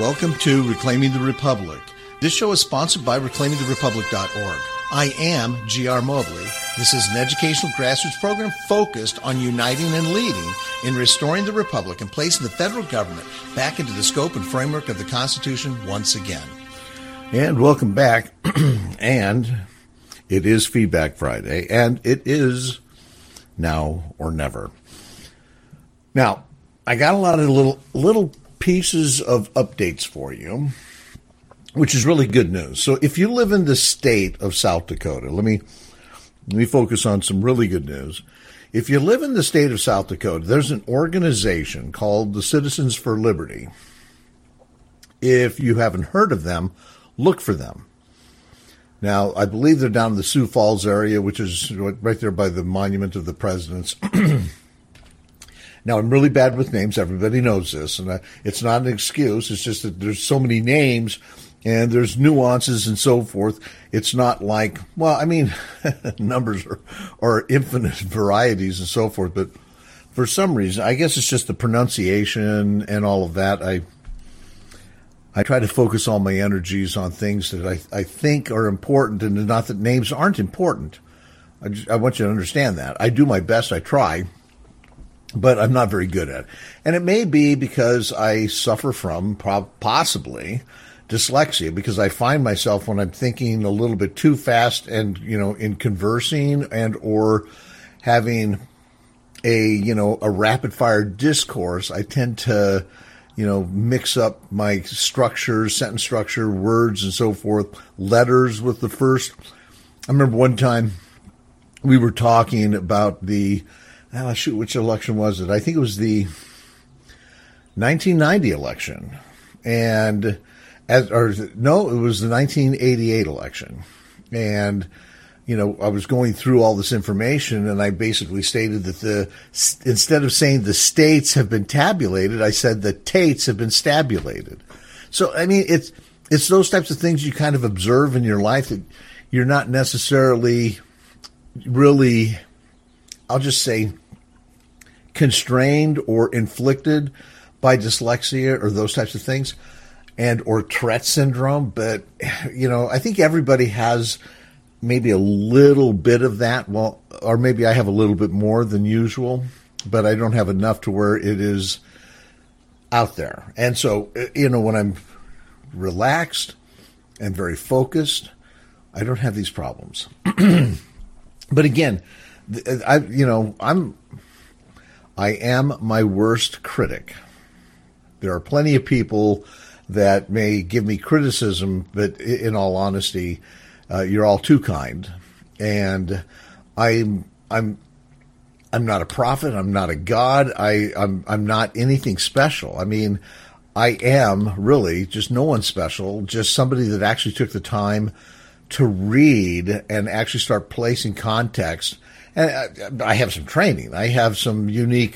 Welcome to Reclaiming the Republic. This show is sponsored by reclaimingtherepublic.org. I am G.R. Mobley. This is an educational grassroots program focused on uniting and leading in restoring the Republic and placing the federal government back into the scope and framework of the Constitution once again. And welcome back. And it is Feedback Friday, and it is now or never. Now, I got a lot of little pieces of updates for you, which is really good news. So if you live in the state of South Dakota, let me focus on some really good news. If you live in the state of South Dakota, there's an organization called the Citizens for Liberty. If you haven't heard of them, look for them. Now, I believe they're down in the Sioux Falls area, which is right there by the Monument of the Presidents. Now, I'm really bad with names. Everybody knows this, and it's not an excuse. It's just that there's so many names, and there's nuances and so forth. It's not like, well, I mean, numbers are infinite varieties and so forth, but for some reason, I guess it's just the pronunciation and all of that. I try to focus all my energies on things that I think are important, and not that names aren't important. I want you to understand that. I do my best. I try. But I'm not very good at it. And it may be because I suffer from possibly dyslexia, because I find myself when I'm thinking a little bit too fast and, in conversing and or having a rapid fire discourse, I tend to, mix up my structure, sentence structure, words and so forth, letters with the first. I remember one time we were talking about which election was it? I think it was the 1990 election. It was the 1988 election. And, I was going through all this information, and I basically stated that instead of saying the states have been tabulated, I said the tates have been stabulated. So, I mean, it's those types of things you kind of observe in your life that you're not necessarily really, I'll just say, constrained or inflicted by dyslexia or those types of things, and or Tourette syndrome. But, I think everybody has maybe a little bit of that. Well, or maybe I have a little bit more than usual, but I don't have enough to where it is out there. And so, when I'm relaxed and very focused, I don't have these problems. But again, I am my worst critic. There are plenty of people that may give me criticism, but in all honesty, you're all too kind. And I'm not a prophet. I'm not a god. I'm not anything special. I mean, I am really just no one special, just somebody that actually took the time to read and actually start placing context. And I have some training. I have some unique,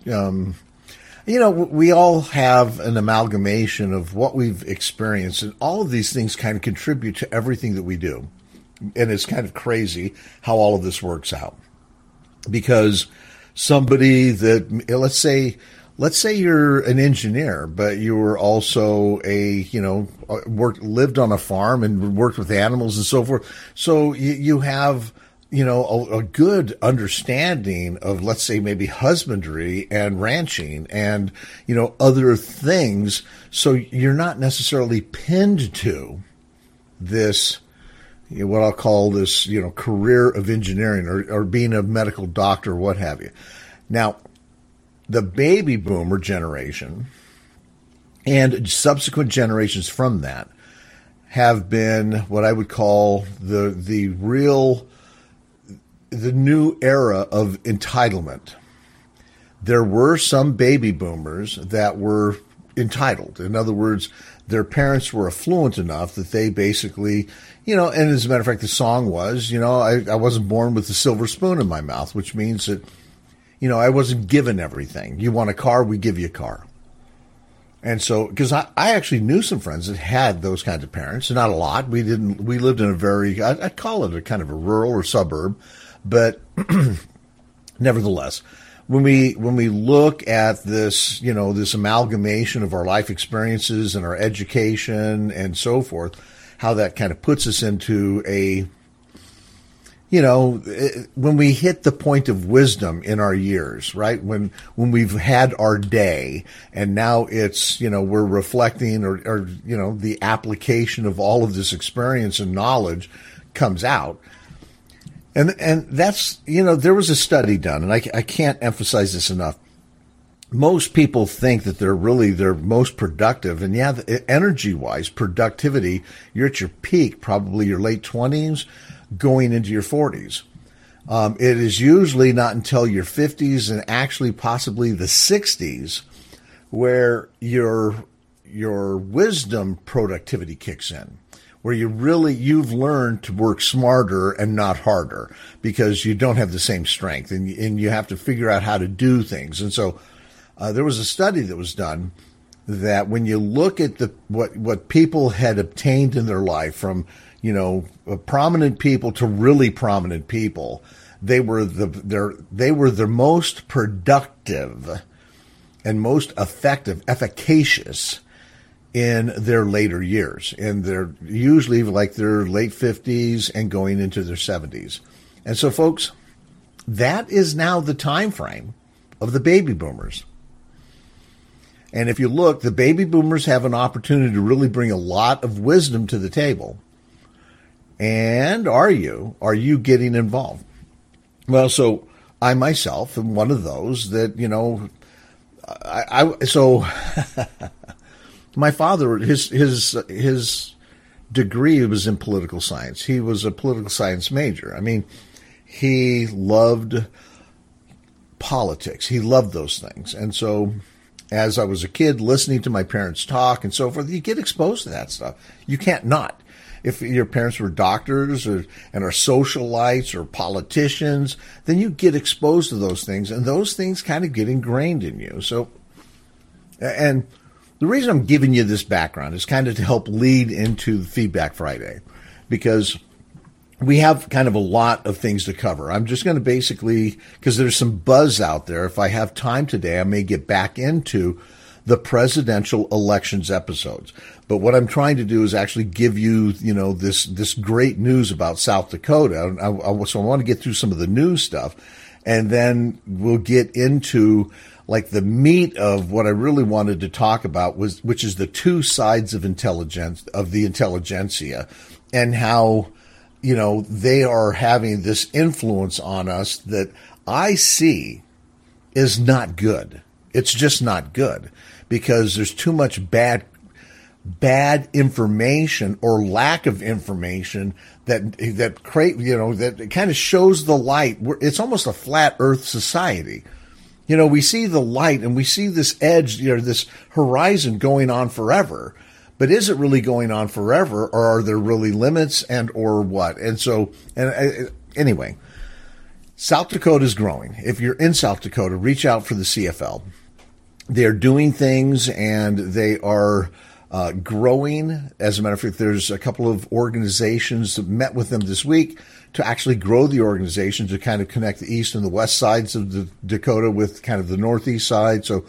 we all have an amalgamation of what we've experienced, and all of these things kind of contribute to everything that we do. And it's kind of crazy how all of this works out. Because somebody that, let's say you're an engineer, but you were also lived on a farm and worked with animals and so forth. So you have a good understanding of, let's say, maybe husbandry and ranching and, other things. So you're not necessarily pinned to this, what I'll call this, career of engineering or being a medical doctor or what have you. Now, the baby boomer generation and subsequent generations from that have been what I would call the new era of entitlement. There were some baby boomers that were entitled. In other words, their parents were affluent enough that they basically, and as a matter of fact, the song was, I wasn't born with a silver spoon in my mouth, which means that, I wasn't given everything. You want a car, we give you a car. And so, because I actually knew some friends that had those kinds of parents, not a lot. We lived in a very, I'd call it a kind of a rural or suburb, but nevertheless, when we look at this, this amalgamation of our life experiences and our education and so forth, how that kind of puts us into when we hit the point of wisdom in our years, right? When we've had our day and now it's, we're reflecting or the application of all of this experience and knowledge comes out. And that's, there was a study done, and I can't emphasize this enough. Most people think that they're most productive. And yeah, energy-wise, productivity, you're at your peak, probably your late 20s, going into your 40s. It is usually not until your 50s and actually possibly the 60s where your wisdom productivity kicks in, where you've learned to work smarter and not harder because you don't have the same strength and you have to figure out how to do things. And so there was a study that was done that when you look at what people had obtained in their life from prominent people to really prominent people, they were the most productive and most efficacious in their later years, and they're usually like their late 50s and going into their 70s. And so, folks, that is now the time frame of the baby boomers. And if you look, the baby boomers have an opportunity to really bring a lot of wisdom to the table. And are you getting involved? Well, so I myself am one of those that, my father, his degree was in political science. He was a political science major. I mean, he loved politics. He loved those things. And so as I was a kid listening to my parents talk and so forth, you get exposed to that stuff. You can't not. If your parents were doctors and are socialites or politicians, then you get exposed to those things, and those things kind of get ingrained in you. So, and the reason I'm giving you this background is kind of to help lead into Feedback Friday, because we have kind of a lot of things to cover. I'm just going to basically, because there's some buzz out there, if I have time today, I may get back into the presidential elections episodes. But what I'm trying to do is actually give you, this great news about South Dakota. So I want to get through some of the news stuff, and then we'll get into like the meat of what I really wanted to talk about, which is the two sides of intelligence, of the intelligentsia, and how, they are having this influence on us that I see is not good. It's just not good, because there's too much bad information or lack of information that kind of shows the light. It's almost a flat earth society. We see the light and we see this edge, this horizon going on forever. But is it really going on forever, or are there really limits or what? And so, anyway, South Dakota is growing. If you're in South Dakota, reach out for the CFL. They're doing things, and they are growing. As a matter of fact, there's a couple of organizations that met with them this week to actually grow the organization, to kind of connect the east and the west sides of the Dakota with kind of the northeast side. So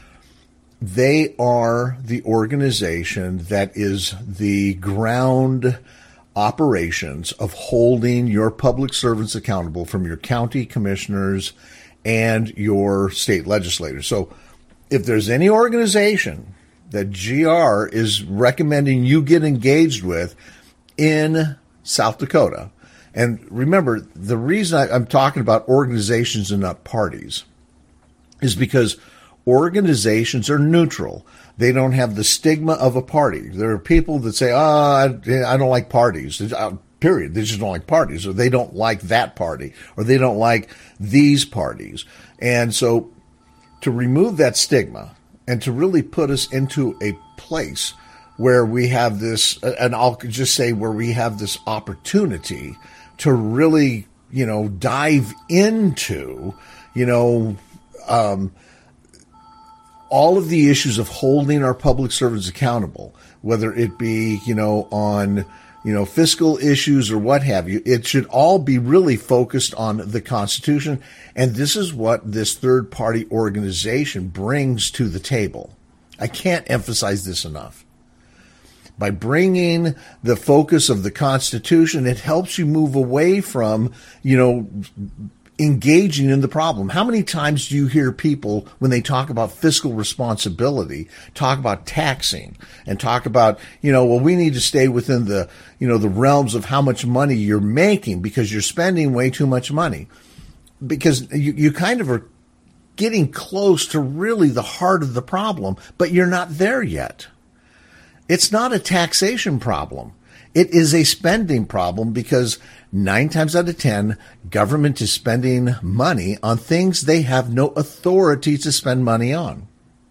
they are the organization that is the ground operations of holding your public servants accountable, from your county commissioners and your state legislators. So if there's any organization that GR is recommending you get engaged with in South Dakota, and remember, the reason I'm talking about organizations and not parties is because organizations are neutral. They don't have the stigma of a party. There are people that say, I don't like parties, period. They just don't like parties, or they don't like that party, or they don't like these parties. And so to remove that stigma and to really put us into a place where we have this, and I'll just say where we have this opportunity to really, dive into, all of the issues of holding our public servants accountable, whether it be, on, fiscal issues or what have you. It should all be really focused on the Constitution. And this is what this third party organization brings to the table. I can't emphasize this enough. By bringing the focus of the Constitution, it helps you move away from, engaging in the problem. How many times do you hear people, when they talk about fiscal responsibility, talk about taxing and talk about, we need to stay within the, the realms of how much money you're making because you're spending way too much money. Because you kind of are getting close to really the heart of the problem, but you're not there yet. It's not a taxation problem. It is a spending problem because 9 times out of 10, government is spending money on things they have no authority to spend money on.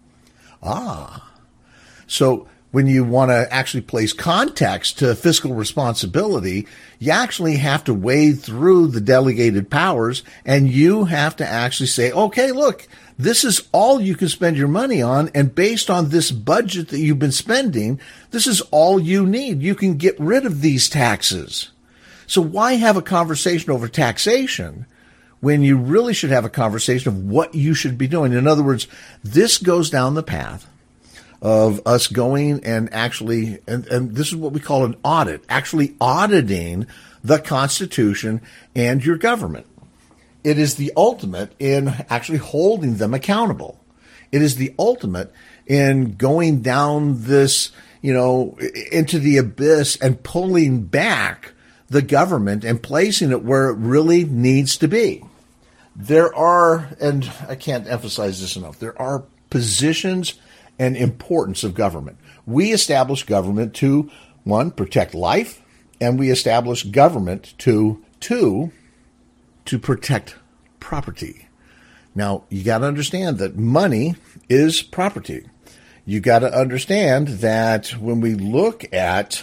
So when you want to actually place context to fiscal responsibility, you actually have to wade through the delegated powers and you have to actually say, okay, look, this is all you can spend your money on. And based on this budget that you've been spending, this is all you need. You can get rid of these taxes. So why have a conversation over taxation when you really should have a conversation of what you should be doing? In other words, this goes down the path of us going and actually, and this is what we call an audit, actually auditing the Constitution and your government. It is the ultimate in actually holding them accountable. It is the ultimate in going down this, into the abyss and pulling back the government and placing it where it really needs to be. There are, and I can't emphasize this enough, there are positions and importance of government. We establish government to, 1, protect life, and we establish government to, 2, to protect property. Now, you got to understand that money is property. You got to understand that when we look at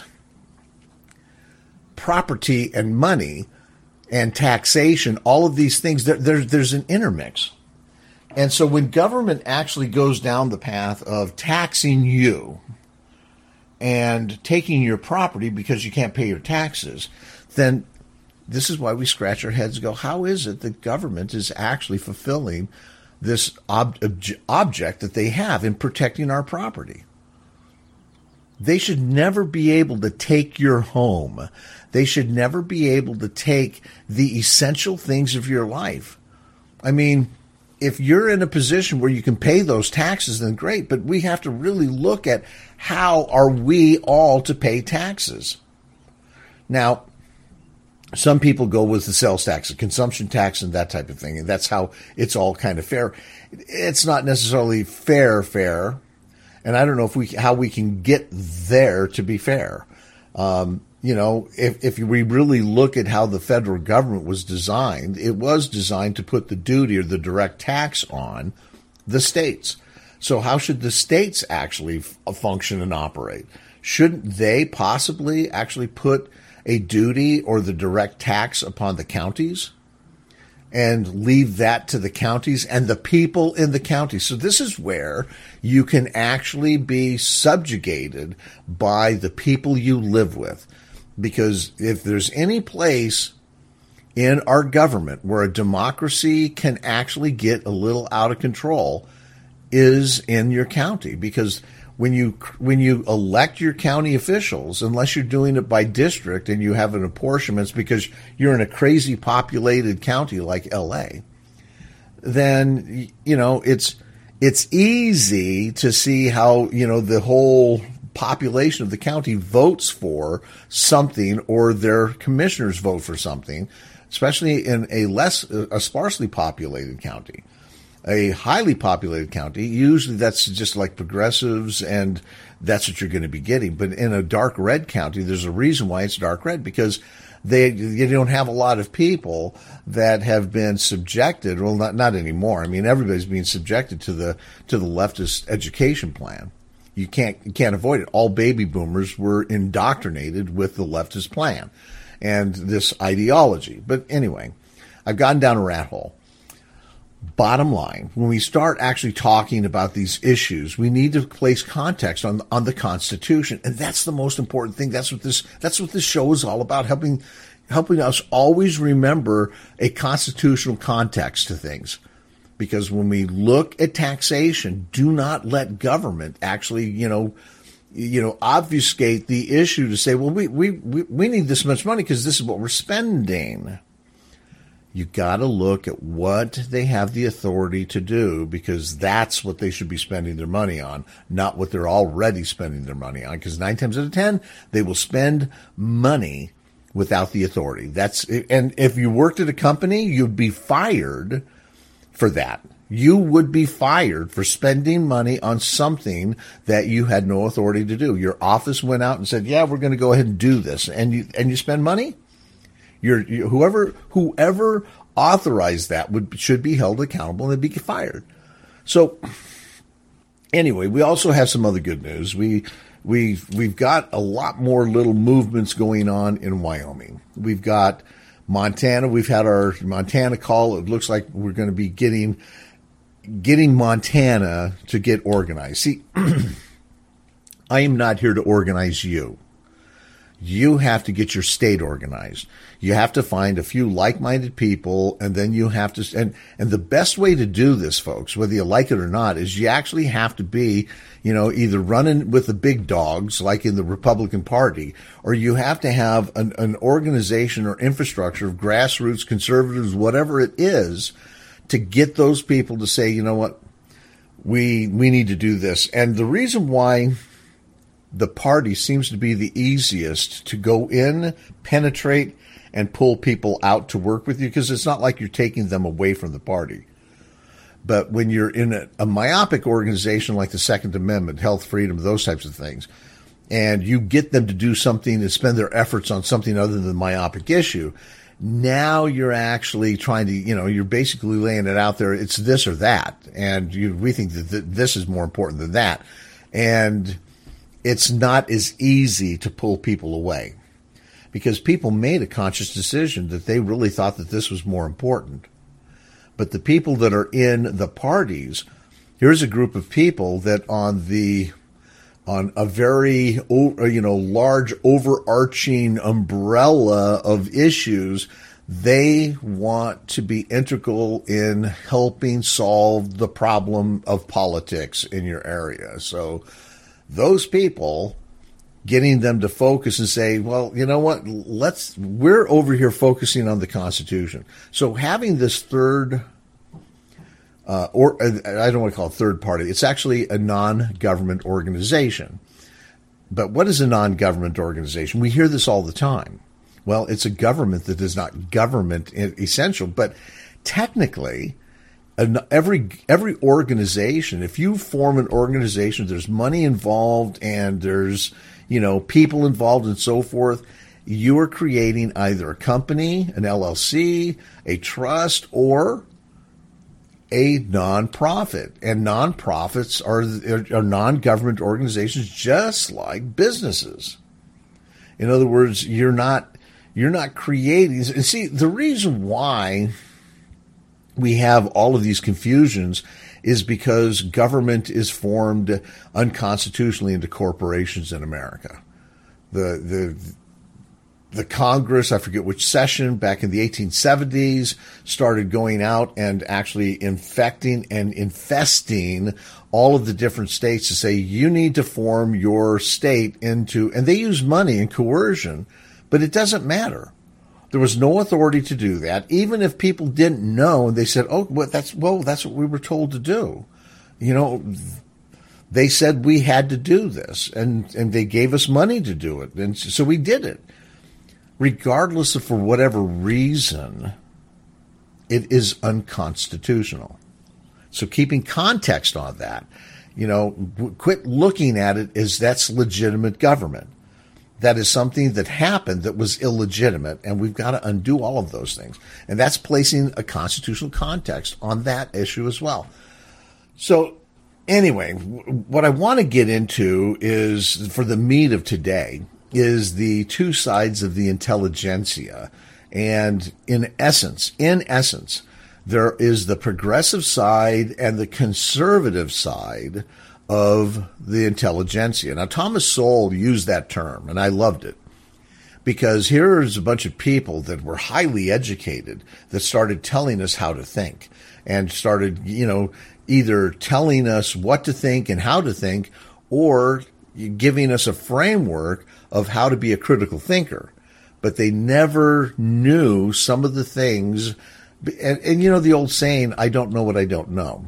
property and money and taxation, all of these things, there's an intermix. And so when government actually goes down the path of taxing you and taking your property because you can't pay your taxes, then this is why we scratch our heads and go, how is it that government is actually fulfilling this object that they have in protecting our property? They should never be able to take your home. They should never be able to take the essential things of your life. I mean, if you're in a position where you can pay those taxes, then great, but we have to really look at how are we all to pay taxes. Now, some people go with the sales tax, the consumption tax, and that type of thing, and that's how it's all kind of fair. It's not necessarily fair, and I don't know how we can get there to be fair. If we really look at how the federal government was designed, it was designed to put the duty or the direct tax on the states. So how should the states actually function and operate? Shouldn't they possibly actually put a duty or the direct tax upon the counties and leave that to the counties and the people in the counties? So this is where you can actually be subjugated by the people you live with. Because if there's any place in our government where a democracy can actually get a little out of control, is in your county. Because when you elect your county officials, unless you're doing it by district and you have an apportionment, it's because you're in a crazy populated county like LA, then it's easy to see how the whole population of the county votes for something, or their commissioners vote for something, especially in a sparsely populated county. A highly populated county, usually that's just like progressives, and that's what you're going to be getting. But in a dark red county, there's a reason why it's dark red, because you don't have a lot of people that have been subjected. Well, not anymore. I mean, everybody's being subjected to the leftist education plan. You can't avoid it. All baby boomers were indoctrinated with the leftist plan and this ideology. But anyway, I've gone down a rat hole. bottom line, when we start actually talking about these issues, we need to place context on the Constitution, and that's the most important thing. That's what this show is all about, helping us always remember a constitutional context to things. Because when we look at taxation, do not let government actually, obfuscate the issue to say, well, we need this much money because this is what we're spending. You got to look at what they have the authority to do, because that's what they should be spending their money on, not what they're already spending their money on. Because 9 times out of 10, they will spend money without the authority. And if you worked at a company, you'd be fired for that. You would be fired for spending money on something that you had no authority to do. Your office went out and said, yeah, we're going to go ahead and do this. And you spend money? Whoever authorized that should be held accountable and be fired. So anyway, we also have some other good news. We've got a lot more little movements going on in Wyoming. We've got Montana. We've had our Montana call. It looks like we're going to be getting Montana to get organized. See, I am not here to organize you. You have to get your state organized. You have to find a few like-minded people, and then you have to, and the best way to do this, folks, whether you like it or not, is you actually have to be, either running with the big dogs, like in the Republican Party, or you have to have an organization or infrastructure of grassroots conservatives, whatever it is, to get those people to say, you know what, we need to do this. And the reason why the party seems to be the easiest to go in, penetrate, and pull people out to work with you, because it's not like you're taking them away from the party. But when you're in a myopic organization like the Second Amendment, health, freedom, those types of things, and you get them to do something and spend their efforts on something other than the myopic issue, now you're actually trying to, you're basically laying it out there. It's this or that. And we think that this is more important than that. And it's not as easy to pull people away, because people made a conscious decision that they really thought that this was more important. But the people that are in the parties, here's a group of people that on a very, large overarching umbrella of issues, they want to be integral in helping solve the problem of politics in your area. So those people, getting them to focus and say, well, you know what, we're over here focusing on the Constitution. So having this third, or I don't want to call it third party, it's actually a non-government organization. But what is a non-government organization? We hear this all the time. Well, it's a government that is not government essential, but technically, every organization, if you form an organization, there's money involved and there's, people involved and so forth, you are creating either a company, an LLC, a trust, or a nonprofit. And nonprofits are non-government organizations just like businesses. In other words, you're not creating. And see, the reason why we have all of these confusions is because government is formed unconstitutionally into corporations in America. The Congress, I forget which session, back in the 1870s, started going out and actually infecting and infesting all of the different states to say, you need to form your state into, and they use money and coercion, but it doesn't matter. There was no authority to do that. Even if people didn't know, and they said, oh, that's what we were told to do. They said we had to do this, and they gave us money to do it. And so we did it. Regardless of for whatever reason, it is unconstitutional. So keeping context on that, quit looking at it as that's legitimate government. That is something that happened that was illegitimate, and we've got to undo all of those things. And that's placing a constitutional context on that issue as well. So anyway, what I want to get into is, for the meat of today, is the two sides of the intelligentsia. And in essence, There is the progressive side and the conservative side of the intelligentsia. Now, Thomas Sowell used that term, and I loved it, because here's a bunch of people that were highly educated that started telling us how to think and started, either telling us what to think and how to think, or giving us a framework of how to be a critical thinker. But they never knew some of the things. And the old saying, I don't know what I don't know.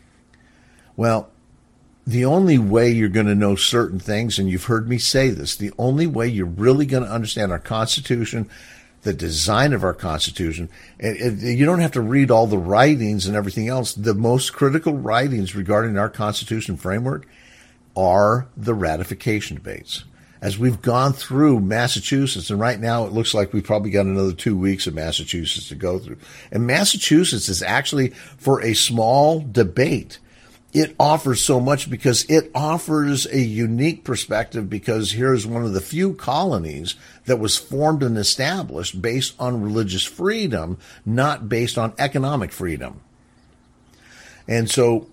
Well, the only way you're going to know certain things, and you've heard me say this, the only way you're really going to understand our Constitution, the design of our Constitution, and you don't have to read all the writings and everything else. The most critical writings regarding our Constitution framework are the ratification debates. As we've gone through Massachusetts, and right now it looks like we've probably got another 2 weeks of Massachusetts to go through. And Massachusetts is actually, for a small debate, it offers so much because it offers a unique perspective, because here's one of the few colonies that was formed and established based on religious freedom, not based on economic freedom. And so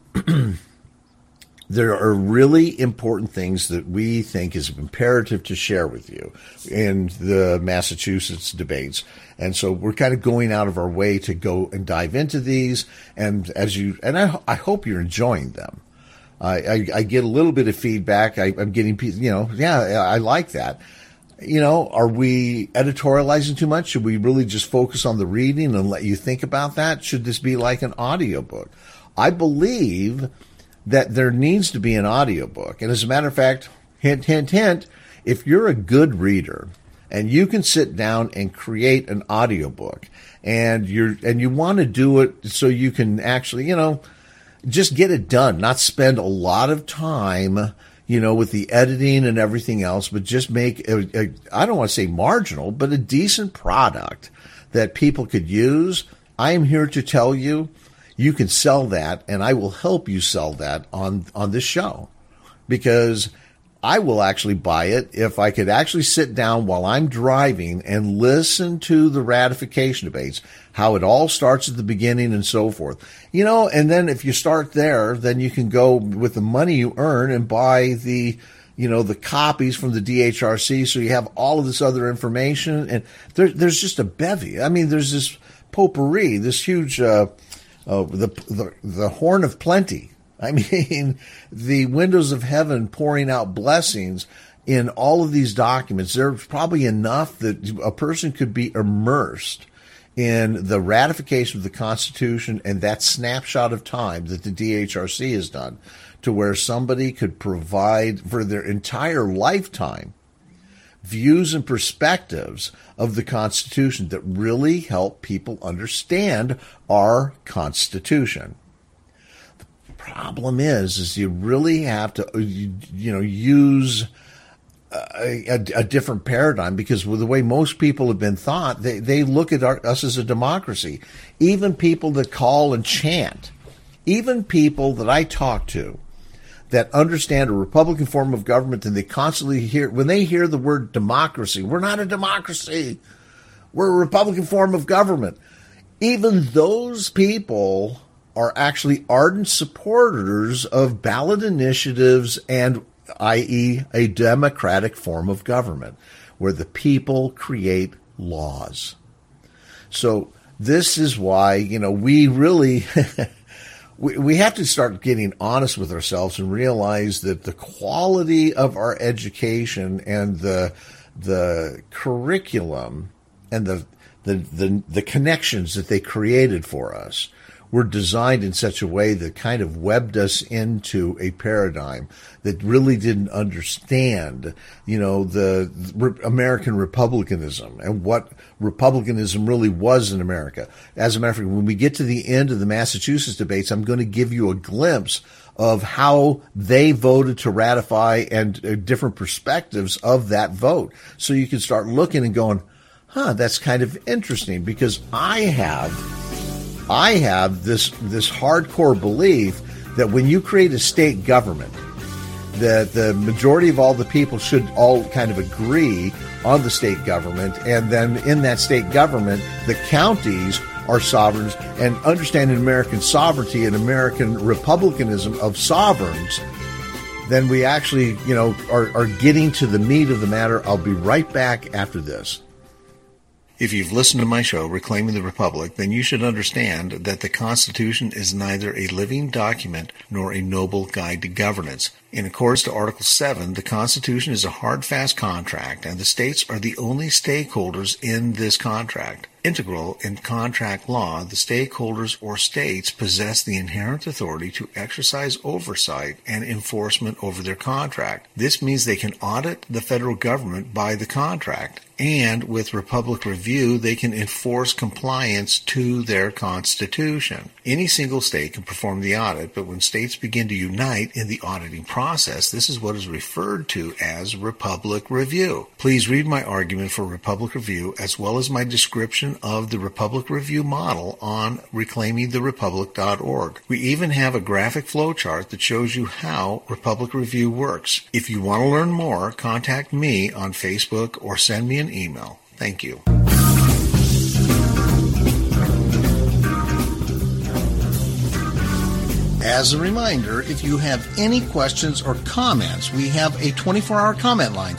there are really important things that we think is imperative to share with you in the Massachusetts debates. And so we're kind of going out of our way to go and dive into these. And I hope you're enjoying them. I get a little bit of feedback. I'm getting, I like that. Are we editorializing too much? Should we really just focus on the reading and let you think about that? Should this be like an audiobook? I believe that there needs to be an audiobook. And as a matter of fact, hint, hint, hint, if you're a good reader and you can sit down and create an audiobook and you want to do it so you can actually, just get it done, not spend a lot of time, with the editing and everything else, but just make I don't want to say marginal, but a decent product that people could use. I am here to tell you, you can sell that, and I will help you sell that on this show, because I will actually buy it if I could actually sit down while I'm driving and listen to the ratification debates, how it all starts at the beginning and so forth. And then if you start there, then you can go with the money you earn and buy the copies from the DHRC, so you have all of this other information. And there's just a bevy. I mean, there's this potpourri, this huge the horn of plenty. I mean, the windows of heaven pouring out blessings in all of these documents. There's probably enough that a person could be immersed in the ratification of the Constitution and that snapshot of time that the DHRC has done, to where somebody could provide for their entire lifetime views and perspectives of the Constitution that really help people understand our Constitution. The problem is you really have to, use a different paradigm, because with the way most people have been thought, they look at us as a democracy. Even people that call and chant, even people that I talk to that understand a Republican form of government, and they constantly hear, when they hear the word democracy, we're not a democracy, we're a Republican form of government. Even those people are actually ardent supporters of ballot initiatives and, i.e., a democratic form of government where the people create laws. So this is why, we really we have to start getting honest with ourselves and realize that the quality of our education and the curriculum and the connections that they created for us were designed in such a way that kind of webbed us into a paradigm that really didn't understand, the American republicanism and what republicanism really was in America. As a matter of fact, when we get to the end of the Massachusetts debates, I'm going to give you a glimpse of how they voted to ratify and different perspectives of that vote. So you can start looking and going, that's kind of interesting, because I have this hardcore belief that when you create a state government, that the majority of all the people should all kind of agree on the state government, and then in that state government, the counties are sovereigns and understanding American sovereignty and American republicanism of sovereigns, then we actually, are getting to the meat of the matter. I'll be right back after this. If you've listened to my show, Reclaiming the Republic, then you should understand that the Constitution is neither a living document nor a noble guide to governance. In accordance to Article 7, the Constitution is a hard, fast contract, and the states are the only stakeholders in this contract. Integral in contract law, the stakeholders or states possess the inherent authority to exercise oversight and enforcement over their contract. This means they can audit the federal government by the contract, and with Republic Review, they can enforce compliance to their Constitution. Any single state can perform the audit, but when states begin to unite in the auditing process, this is what is referred to as Republic Review. Please read my argument for Republic Review as well as my description of the Republic Review model on reclaimingtherepublic.org. We even have a graphic flowchart that shows you how Republic Review works. If you want to learn more, contact me on Facebook or send me an email. Thank you. As a reminder, if you have any questions or comments, we have a 24-hour comment line,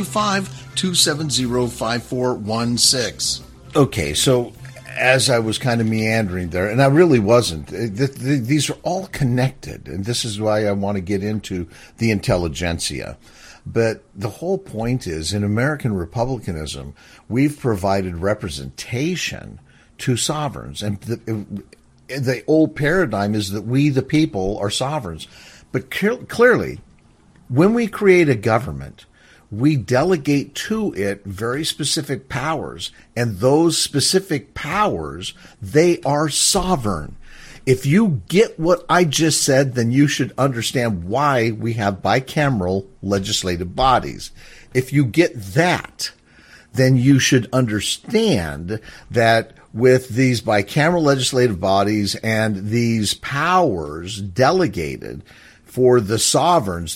425-270-5416. Okay, so as I was kind of meandering there, and I really wasn't, these are all connected, and this is why I want to get into the intelligentsia. But the whole point is, in American republicanism, we've provided representation to sovereigns, and the old paradigm is that we, the people, are sovereigns. But clearly, when we create a government, we delegate to it very specific powers, and those specific powers, they are sovereign. If you get what I just said, then you should understand why we have bicameral legislative bodies. If you get that, then you should understand that with these bicameral legislative bodies and these powers delegated for the sovereigns,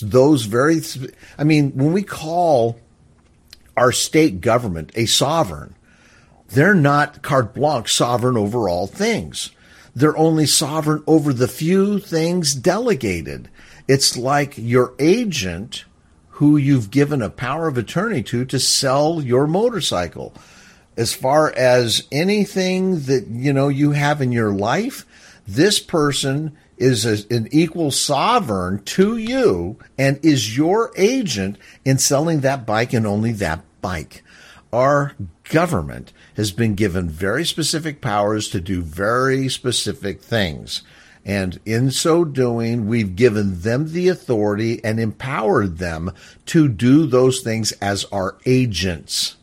when we call our state government a sovereign, they're not carte blanche sovereign over all things. They're only sovereign over the few things delegated. It's like your agent who you've given a power of attorney to sell your motorcycle. As far as anything that, you have in your life, this person is an equal sovereign to you and is your agent in selling that bike and only that bike. Our government has been given very specific powers to do very specific things. And in so doing, we've given them the authority and empowered them to do those things as our agents.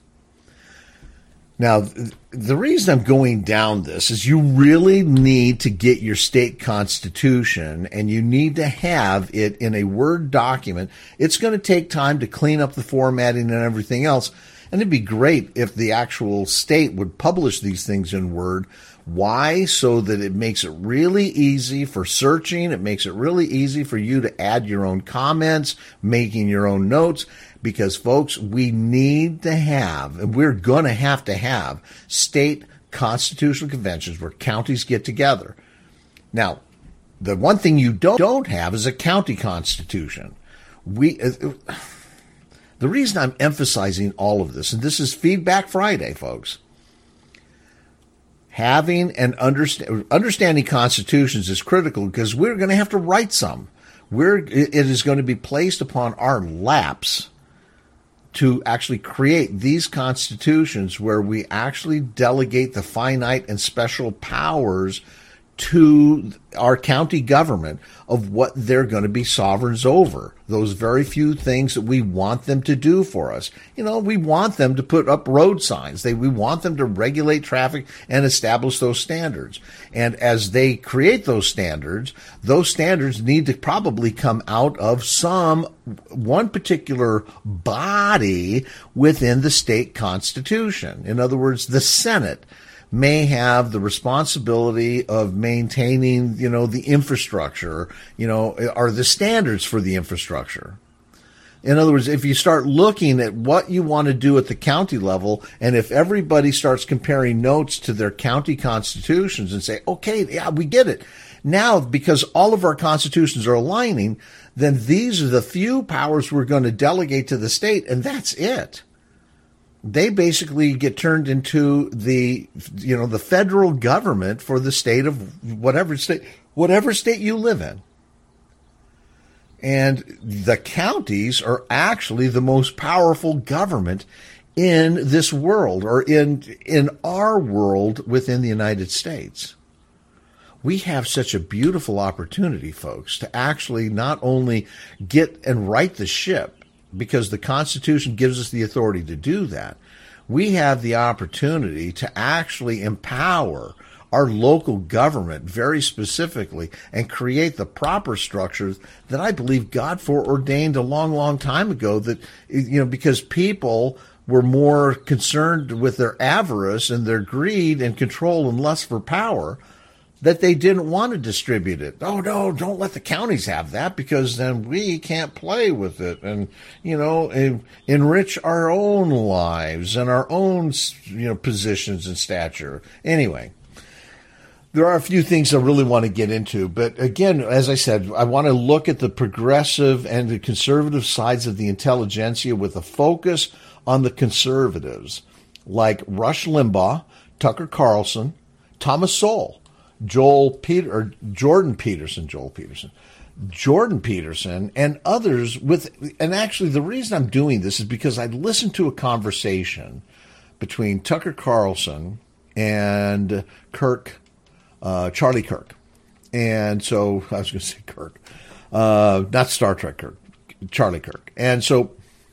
Now, the reason I'm going down this is you really need to get your state constitution, and you need to have it in a Word document. It's going to take time to clean up the formatting and everything else, and it'd be great if the actual state would publish these things in Word. Why? So that it makes it really easy for searching. It makes it really easy for you to add your own comments, making your own notes. Because, folks, we need to have, and we're going to have state constitutional conventions where counties get together. Now, the one thing you don't have is a county constitution. The reason I'm emphasizing all of this, and this is Feedback Friday, folks, having and understanding constitutions is critical because we're going to have to write some. It is going to be placed upon our laps to actually create these constitutions where we actually delegate the finite and special powers to our county government of what they're going to be sovereigns over. Those very few things that we want them to do for us. We want them to put up road signs. We want them to regulate traffic and establish those standards. And as they create those standards need to probably come out of one particular body within the state constitution. In other words, the Senate may have the responsibility of maintaining, the infrastructure, or the standards for the infrastructure. In other words, if you start looking at what you want to do at the county level, and if everybody starts comparing notes to their county constitutions and say, okay, yeah, we get it. Now, because all of our constitutions are aligning, then these are the few powers we're going to delegate to the state, and that's it. They basically get turned into the federal government for the state of whatever state you live in. And the counties are actually the most powerful government in this world, or in our world within the United States. We have such a beautiful opportunity, folks, to actually not only get and right the ship, because the Constitution gives us the authority to do that. We have the opportunity to actually empower our local government very specifically and create the proper structures that I believe God foreordained a long, long time ago, that, because people were more concerned with their avarice and their greed and control and lust for power, that they didn't want to distribute it. Oh, no, don't let the counties have that, because then we can't play with it and, enrich our own lives and our own, positions and stature. Anyway, there are a few things I really want to get into. But again, as I said, I want to look at the progressive and the conservative sides of the intelligentsia with a focus on the conservatives, like Rush Limbaugh, Tucker Carlson, Thomas Sowell, Jordan Peterson, and others and actually the reason I'm doing this is because I listened to a conversation between Tucker Carlson and Charlie Kirk. And so I was going to say Kirk, not Star Trek Kirk, Charlie Kirk. And so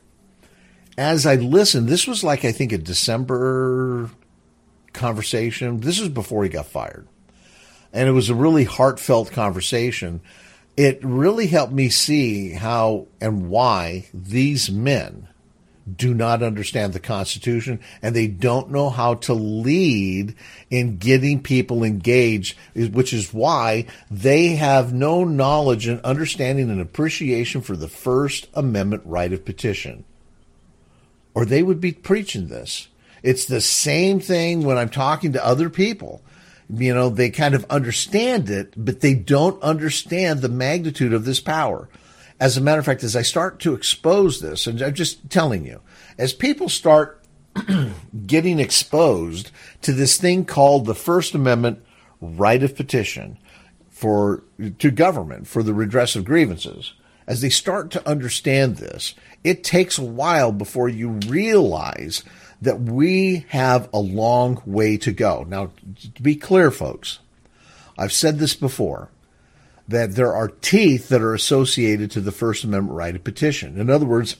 as I listened, this was like, I think, a December conversation. This was before he got fired. And it was a really heartfelt conversation. It really helped me see how and why these men do not understand the Constitution, and they don't know how to lead in getting people engaged, which is why they have no knowledge and understanding and appreciation for the First Amendment right of petition. Or they would be preaching this. It's the same thing when I'm talking to other people. They kind of understand it, but they don't understand the magnitude of this power. As a matter of fact, as I start to expose this, and I'm just telling you, as people start getting exposed to this thing called the First Amendment right of petition to government for the redress of grievances, as they start to understand this, it takes a while before you realize that we have a long way to go. Now, to be clear, folks, I've said this before, that there are teeth that are associated to the First Amendment right of petition. In other words,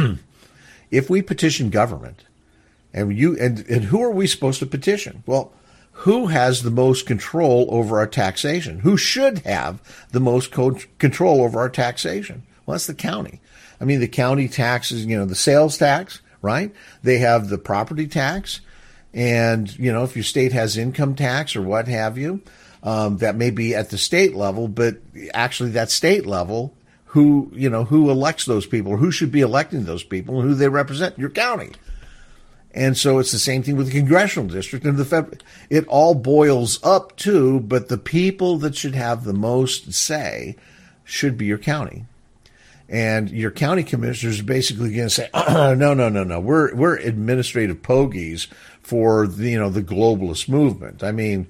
if we petition government, and who are we supposed to petition? Well, who has the most control over our taxation? Who should have the most control over our taxation? Well, that's the county. I mean, the county taxes, the sales tax, right? They have the property tax. And, if your state has income tax or what have you, that may be at the state level, but actually that state level, who elects those people, or who should be electing those people, and who they represent? Your county. And so it's the same thing with the congressional district and the federal. It all boils up to, but the people that should have the most say should be your county. And your county commissioners are basically going to say, no. We're administrative pogies for the globalist movement. I mean,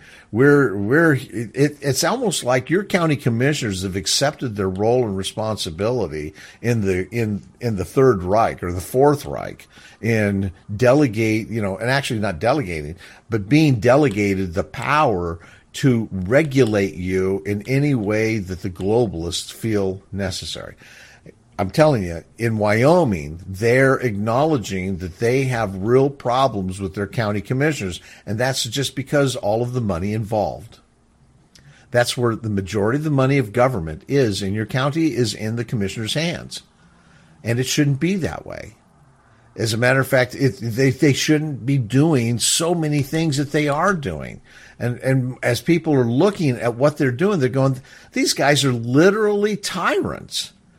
it's almost like your county commissioners have accepted their role and responsibility in the Third Reich or the Fourth Reich in delegate, and actually not delegating, but being delegated the power to regulate you in any way that the globalists feel necessary. I'm telling you, in Wyoming, they're acknowledging that they have real problems with their county commissioners, and that's just because all of the money involved. That's where the majority of the money of government is in your county, is in the commissioner's hands. And it shouldn't be that way. As a matter of fact, they shouldn't be doing so many things that they are doing. And as people are looking at what they're doing, they're going, these guys are literally tyrants.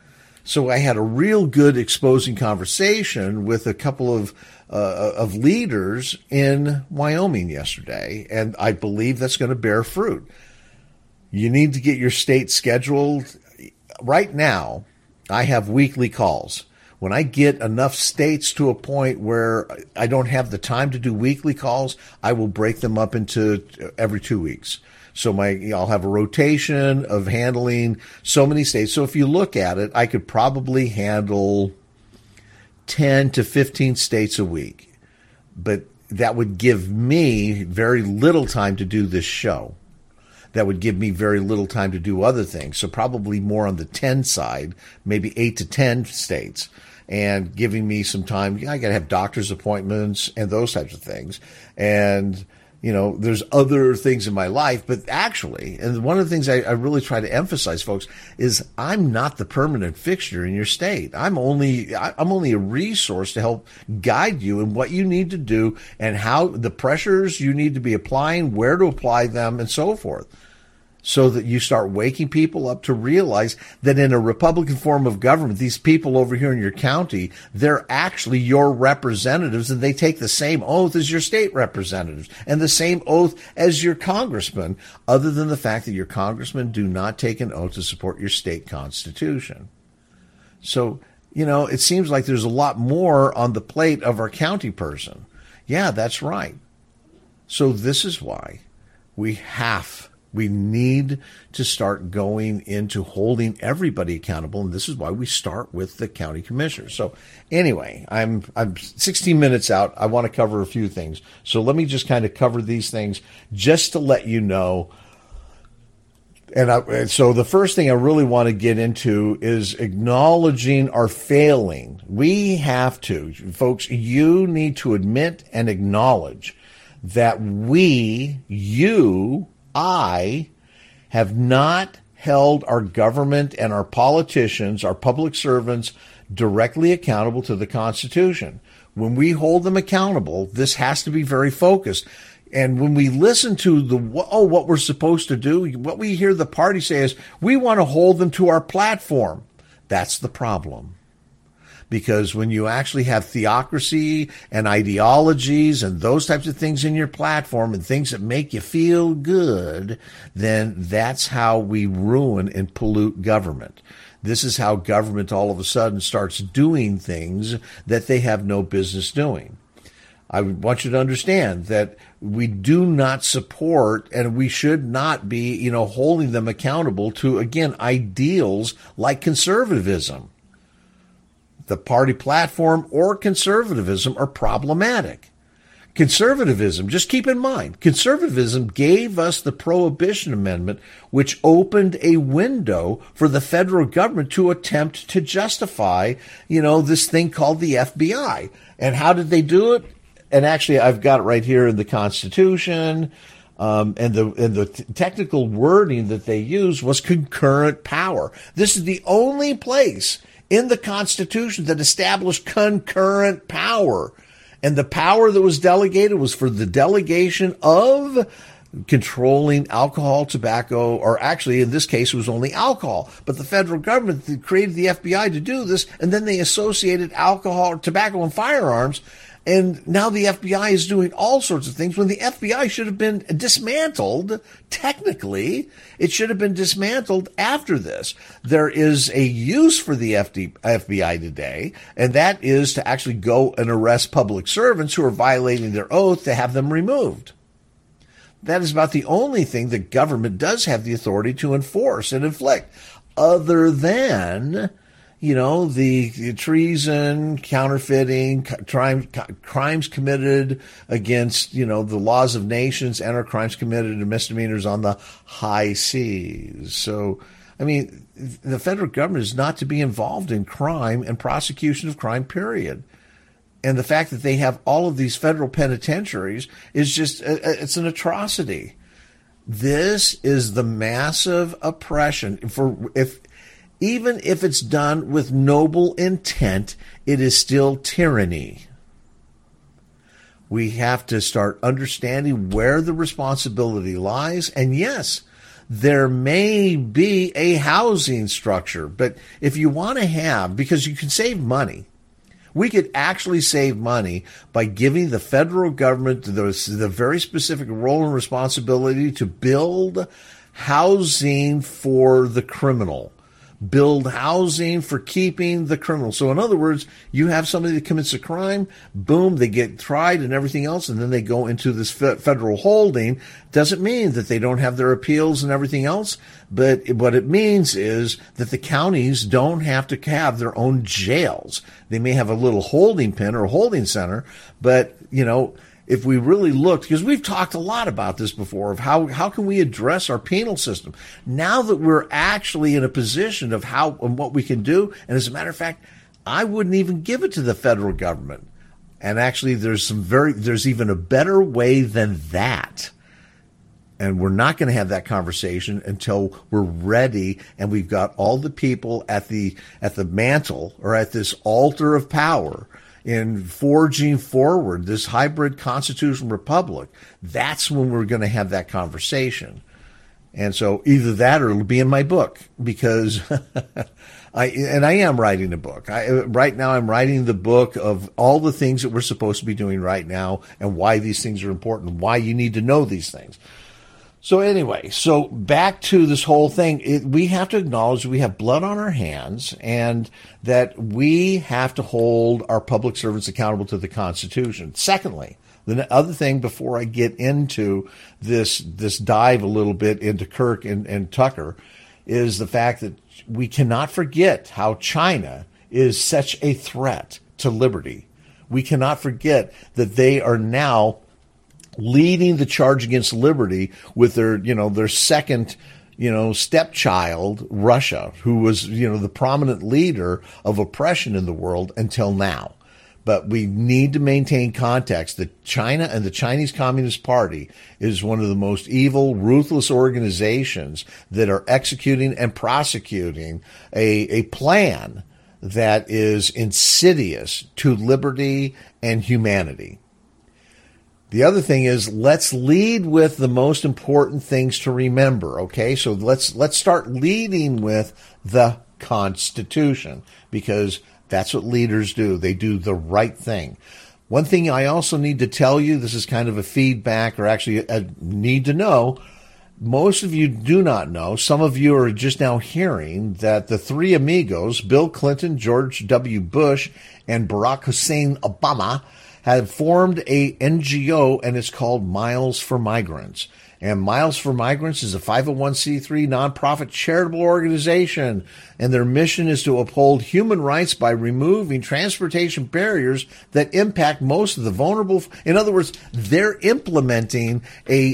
So I had a real good exposing conversation with a couple of leaders in Wyoming yesterday, and I believe that's going to bear fruit. You need to get your state scheduled. Right now, I have weekly calls. When I get enough states to a point where I don't have the time to do weekly calls, I will break them up into every 2 weeks. So I'll have a rotation of handling so many states. So if you look at it, I could probably handle 10 to 15 states a week. But that would give me very little time to do this show. That would give me very little time to do other things. So probably more on the 10 side, maybe 8 to 10 states, and giving me some time. I got to have doctor's appointments and those types of things. And there's other things in my life, but actually, and one of the things I really try to emphasize, folks, is I'm not the permanent fixture in your state. I'm only a resource to help guide you in what you need to do and how the pressures you need to be applying, where to apply them, and so forth. So that you start waking people up to realize that in a Republican form of government, these people over here in your county, they're actually your representatives, and they take the same oath as your state representatives and the same oath as your congressman, other than the fact that your congressmen do not take an oath to support your state constitution. So, it seems like there's a lot more on the plate of our county person. Yeah, that's right. So this is why we need to start going into holding everybody accountable, and this is why we start with the county commissioners. So anyway, I'm 16 minutes out. I want to cover a few things. So let me just kind of cover these things just to let you know. And so the first thing I really want to get into is acknowledging our failing. We have to, folks, you need to admit and acknowledge that I have not held our government and our politicians, our public servants, directly accountable to the Constitution. When we hold them accountable, this has to be very focused. And when we listen to what we're supposed to do, what we hear the party say is, we want to hold them to our platform. That's the problem. Because when you actually have theocracy and ideologies and those types of things in your platform and things that make you feel good, then that's how we ruin and pollute government. This is how government all of a sudden starts doing things that they have no business doing. I want you to understand that we do not support, and we should not be, holding them accountable to, again, ideals like conservatism. The party platform or conservatism are problematic. Conservatism, just keep in mind, conservatism gave us the Prohibition Amendment, which opened a window for the federal government to attempt to justify, this thing called the FBI. And how did they do it? And actually, I've got it right here in the Constitution. And the technical wording that they used was concurrent power. This is the only place in the Constitution that established concurrent power. And the power that was delegated was for the delegation of controlling alcohol, tobacco, or actually in this case it was only alcohol. But the federal government created the FBI to do this, and then they associated alcohol, tobacco, and firearms. And now the FBI is doing all sorts of things when the FBI should have been dismantled. Technically, it should have been dismantled after this. There is a use for the FBI today, and that is to actually go and arrest public servants who are violating their oath, to have them removed. That is about the only thing the government does have the authority to enforce and inflict, other than the treason, counterfeiting, crimes committed against, the laws of nations, and crimes committed and misdemeanors on the high seas. So, the federal government is not to be involved in crime and prosecution of crime, period. And the fact that they have all of these federal penitentiaries is just, it's an atrocity. This is the massive oppression. Even if it's done with noble intent, it is still tyranny. We have to start understanding where the responsibility lies. And yes, there may be a housing structure. But if you want to have, because you can save money, we could actually save money by giving the federal government the very specific role and responsibility to build housing for the criminal. Build housing for keeping the criminal. So in other words, you have somebody that commits a crime, boom, they get tried and everything else, and then they go into this federal holding. Doesn't mean that they don't have their appeals and everything else, but what it means is that the counties don't have to have their own jails. They may have a little holding pen or a holding center, but, if we really looked, because we've talked a lot about this before, of how can we address our penal system now that we're actually in a position of how and what we can do. And as a matter of fact, I wouldn't even give it to the federal government. And actually, there's even a better way than that. And we're not going to have that conversation until we're ready and we've got all the people at the mantle or at this altar of power in forging forward this hybrid constitutional republic. That's when we're going to have that conversation. And so either that or it'll be in my book, because I am writing a book. Right now I'm writing the book of all the things that we're supposed to be doing right now and why these things are important, why you need to know these things. So anyway, so back to this whole thing, we have to acknowledge we have blood on our hands and that we have to hold our public servants accountable to the Constitution. Secondly, the other thing before I get into this dive a little bit into Kirk and Tucker is the fact that we cannot forget how China is such a threat to liberty. We cannot forget that they are now leading the charge against liberty with their second, stepchild, Russia, who was, the prominent leader of oppression in the world until now. But we need to maintain context that China and the Chinese Communist Party is one of the most evil, ruthless organizations that are executing and prosecuting a plan that is insidious to liberty and humanity. The other thing is, let's lead with the most important things to remember, okay? So let's start leading with the Constitution, because that's what leaders do. They do the right thing. One thing I also need to tell you, this is kind of a feedback, or actually a need to know. Most of you do not know. Some of you are just now hearing that the three amigos, Bill Clinton, George W. Bush, and Barack Hussein Obama, have formed a NGO, and it's called Miles for Migrants. And Miles for Migrants is a 501c3 nonprofit charitable organization, and their mission is to uphold human rights by removing transportation barriers that impact most of the vulnerable. In other words, they're implementing a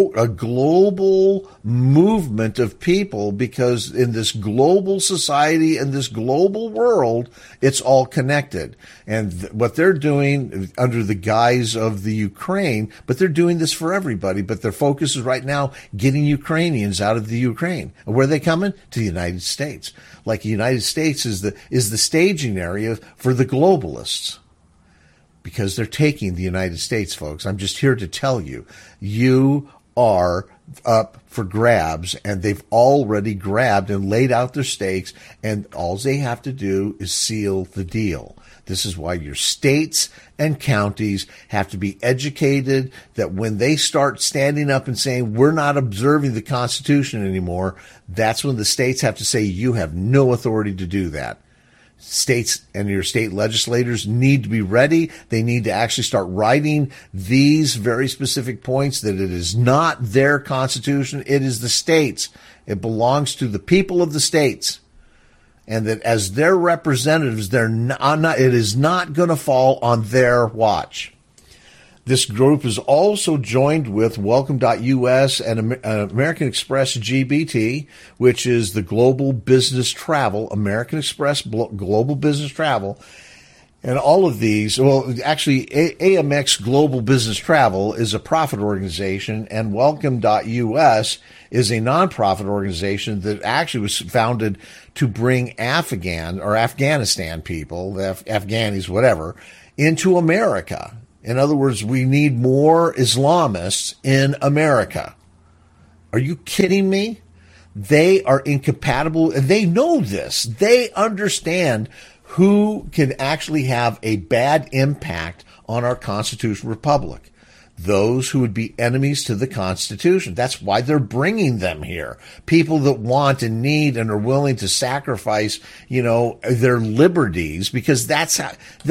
global movement of people, because in this global society and this global world, it's all connected. And what they're doing under the guise of the Ukraine, but they're doing this for everybody, but their focus is right now getting Ukrainians out of the Ukraine. And where are they coming? To the United States. Like the United States is the staging area for the globalists, because they're taking the United States, folks. I'm just here to tell you, you are up for grabs, and they've already grabbed and laid out their stakes, and all they have to do is seal the deal. This is why your states and counties have to be educated, that when they start standing up and saying, we're not observing the Constitution anymore, that's when the states have to say, you have no authority to do that. States and your state legislators need to be ready. They need to actually start writing these very specific points, that it is not their Constitution. It is the states. It belongs to the people of the states. And that as their representatives, it is not going to fall on their watch. This group is also joined with Welcome.us and American Express GBT, which is the Global Business Travel, American Express Global Business Travel. And all of these, well, actually, AMX Global Business Travel is a profit organization, and Welcome.us is a nonprofit organization that actually was founded to bring Afghanistan people, the Afghanis, whatever, into America. In other words, we need more Islamists in America. Are you kidding me? They are incompatible, and they know this. They understand who can actually have a bad impact on our constitutional republic. Those who would be enemies to the Constitution. That's why they're bringing them here. People that want and need and are willing to sacrifice, their liberties, because that's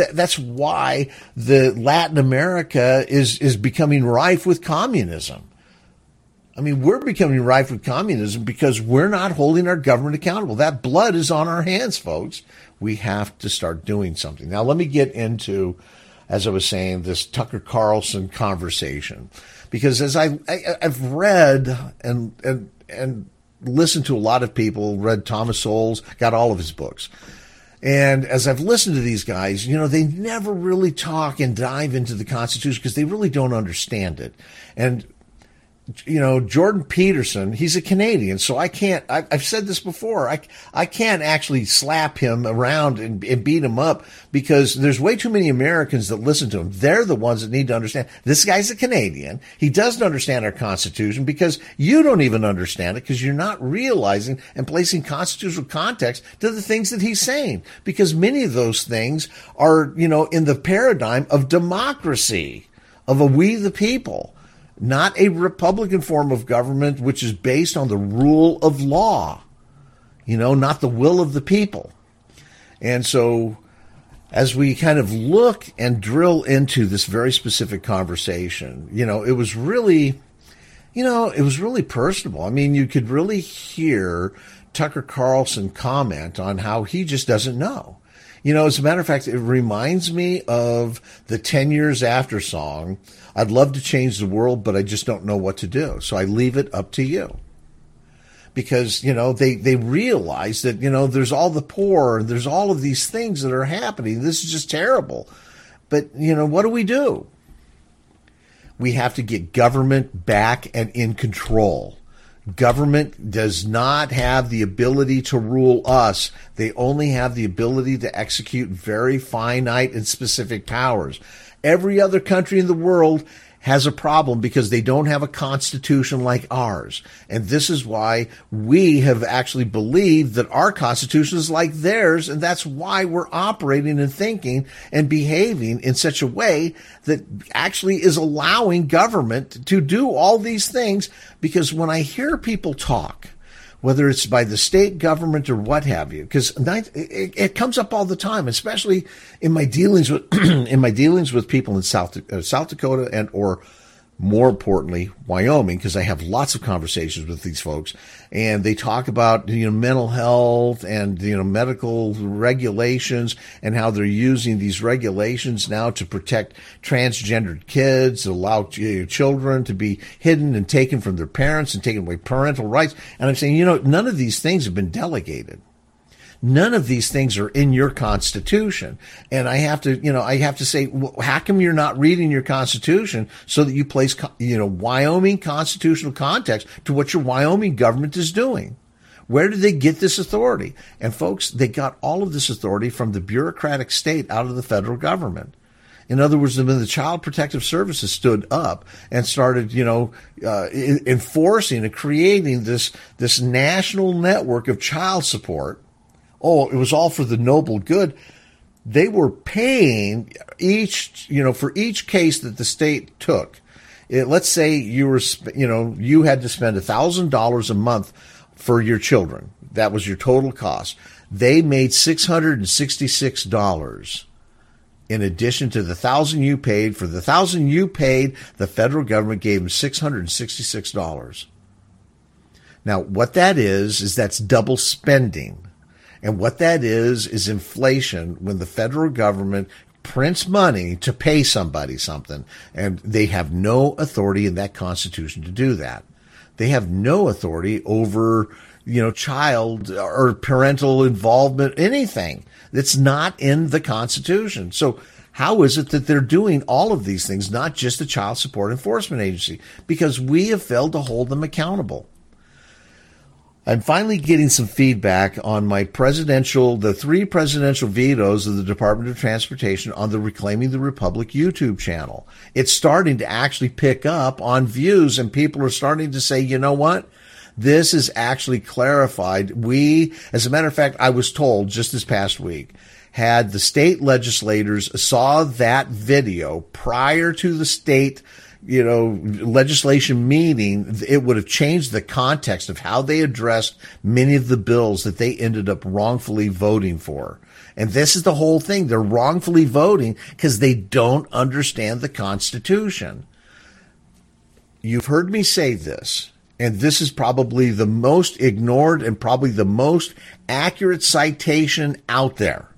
why the Latin America is becoming rife with communism. I mean, we're becoming rife with communism because we're not holding our government accountable. That blood is on our hands, folks. We have to start doing something. Now, let me get into, as I was saying, this Tucker Carlson conversation, because as I've read and listened to a lot of people, read Thomas Sowell's, got all of his books. And as I've listened to these guys, they never really talk and dive into the Constitution because they really don't understand it. And Jordan Peterson, he's a Canadian, so I can't, I've said this before, I can't actually slap him around and beat him up because there's way too many Americans that listen to him. They're the ones that need to understand. This guy's a Canadian. He doesn't understand our Constitution because you don't even understand it because you're not realizing and placing constitutional context to the things that he's saying, because many of those things are, in the paradigm of democracy, of a we the people. Not a Republican form of government, which is based on the rule of law, not the will of the people. And so as we kind of look and drill into this very specific conversation, it was really personable. I mean, you could really hear Tucker Carlson comment on how he just doesn't know. As a matter of fact, it reminds me of the 10 Years After song. I'd love to change the world, but I just don't know what to do. So I leave it up to you. Because, they realize that, there's all the poor and there's all of these things that are happening. This is just terrible. But, what do? We have to get government back and in control. Government does not have the ability to rule us. They only have the ability to execute very finite and specific powers. Every other country in the world has a problem because they don't have a constitution like ours. And this is why we have actually believed that our constitution is like theirs. And that's why we're operating and thinking and behaving in such a way that actually is allowing government to do all these things. Because when I hear people talk, whether it's by the state government or what have you, because it comes up all the time, especially in my dealings with people in South Dakota and or more importantly Wyoming, because I have lots of conversations with these folks, and they talk about mental health and medical regulations and how they're using these regulations now to protect transgendered kids, to allow children to be hidden and taken from their parents and taken away parental rights. And I'm saying, none of these things have been delegated. None of these things are in your Constitution. And I have to say, well, how come you're not reading your Constitution so that you place, Wyoming constitutional context to what your Wyoming government is doing? Where did they get this authority? And folks, they got all of this authority from the bureaucratic state out of the federal government. In other words, when the Child Protective Services stood up and started, enforcing and creating this national network of child support, it was all for the noble good. They were paying for each case that the state took. Let's say you had to spend $1,000 a month for your children. That was your total cost. They made $666 in addition to the $1,000 you paid. For the $1,000 you paid, the federal government gave them $666. Now, what that is that's double spending. And what that is inflation when the federal government prints money to pay somebody something, and they have no authority in that Constitution to do that. They have no authority over, child or parental involvement, anything that's not in the Constitution. So how is it that they're doing all of these things, not just the Child Support Enforcement Agency? Because we have failed to hold them accountable. I'm finally getting some feedback on the 3 presidential vetoes of the Department of Transportation on the Reclaiming the Republic YouTube channel. It's starting to actually pick up on views, and people are starting to say, you know what? This is actually clarified. As a matter of fact, I was told just this past week, had the state legislators saw that video prior to the state legislation meeting, it would have changed the context of how they addressed many of the bills that they ended up wrongfully voting for. And this is the whole thing. They're wrongfully voting because they don't understand the Constitution. You've heard me say this, and this is probably the most ignored and probably the most accurate citation out there.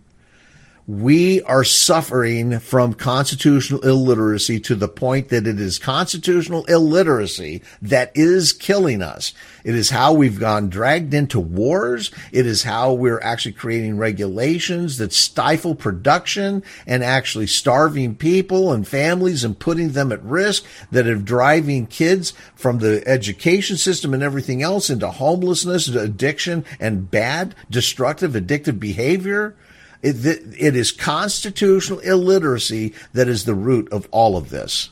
We are suffering from constitutional illiteracy to the point that it is constitutional illiteracy that is killing us. It is how we've gone dragged into wars. It is how we're actually creating regulations that stifle production and actually starving people and families and putting them at risk, that are driving kids from the education system and everything else into homelessness, addiction, and bad, destructive, addictive behavior. It is constitutional illiteracy that is the root of all of this.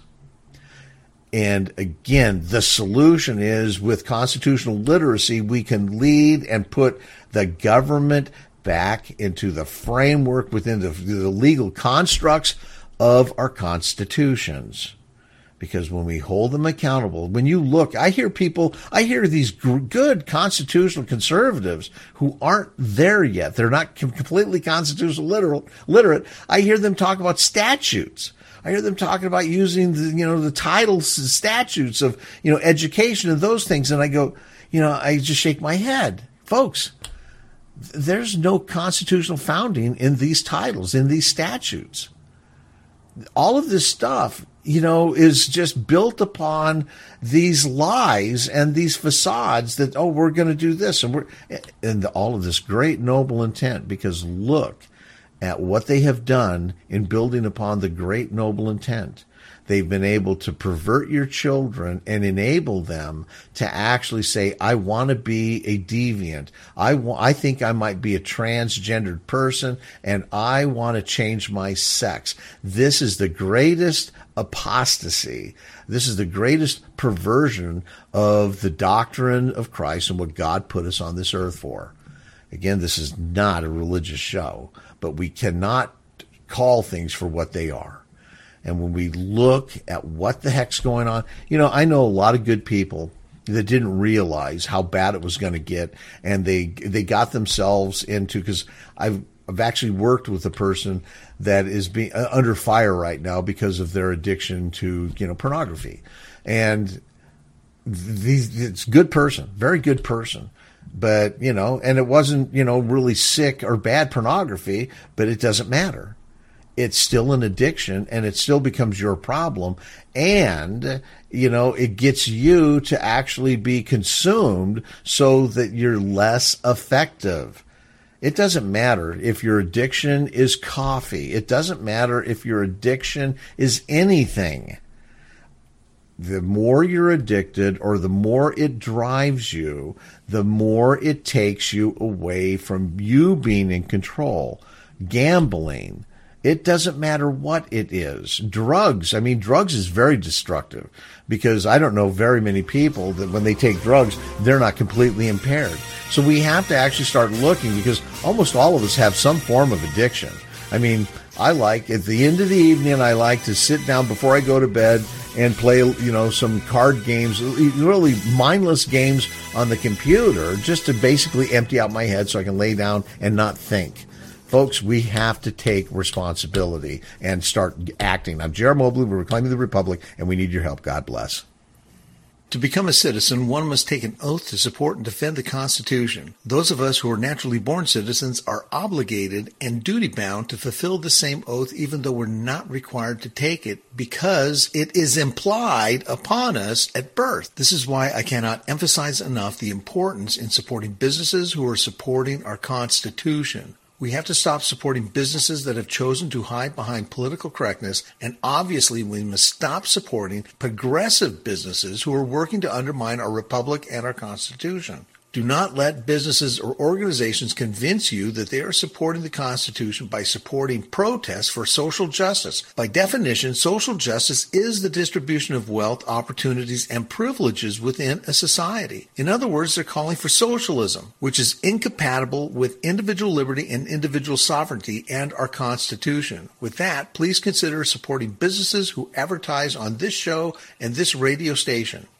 And again, the solution is with constitutional literacy, we can lead and put the government back into the framework within the legal constructs of our constitutions. Because when we hold them accountable, when you look, I hear these good constitutional conservatives who aren't there yet. They're not completely constitutional literate. I hear them talk about statutes. I hear them talking about using the titles, statutes of, education and those things. And I go, I just shake my head. Folks, there's no constitutional founding in these titles, in these statutes. All of this stuff, is just built upon these lies and these facades that, we're going to do this and all of this great noble intent, because look at what they have done in building upon the great noble intent. They've been able to pervert your children and enable them to actually say, I want to be a deviant. I think I might be a transgendered person and I want to change my sex. This is the greatest apostasy. This is the greatest perversion of the doctrine of Christ and what God put us on this earth for. Again, this is not a religious show, but we cannot call things for what they are. And when we look at what the heck's going on, I know a lot of good people that didn't realize how bad it was going to get, and they got themselves into, because I've actually worked with a person that is being under fire right now because of their addiction to pornography, and it's a good person, very good person. But and it wasn't really sick or bad pornography, but it doesn't matter. It's still an addiction, and it still becomes your problem. And, it gets you to actually be consumed so that you're less effective. It doesn't matter if your addiction is coffee. It doesn't matter if your addiction is anything. The more you're addicted, or the more it drives you, the more it takes you away from you being in control. Gambling. It doesn't matter what it is. Drugs. Drugs is very destructive, because I don't know very many people that when they take drugs, they're not completely impaired. So we have to actually start looking, because almost all of us have some form of addiction. I like, at the end of the evening, I like to sit down before I go to bed and play, some card games, really mindless games on the computer, just to basically empty out my head so I can lay down and not think. Folks, we have to take responsibility and start acting. I'm J.R. Mobley. We're Reclaiming the Republic, and we need your help. God bless. To become a citizen, one must take an oath to support and defend the Constitution. Those of us who are naturally born citizens are obligated and duty-bound to fulfill the same oath, even though we're not required to take it, because it is implied upon us at birth. This is why I cannot emphasize enough the importance in supporting businesses who are supporting our Constitution. We have to stop supporting businesses that have chosen to hide behind political correctness, and obviously we must stop supporting progressive businesses who are working to undermine our republic and our Constitution. Do not let businesses or organizations convince you that they are supporting the Constitution by supporting protests for social justice. By definition, social justice is the distribution of wealth, opportunities, and privileges within a society. In other words, they're calling for socialism, which is incompatible with individual liberty and individual sovereignty and our Constitution. With that, please consider supporting businesses who advertise on this show and this radio station.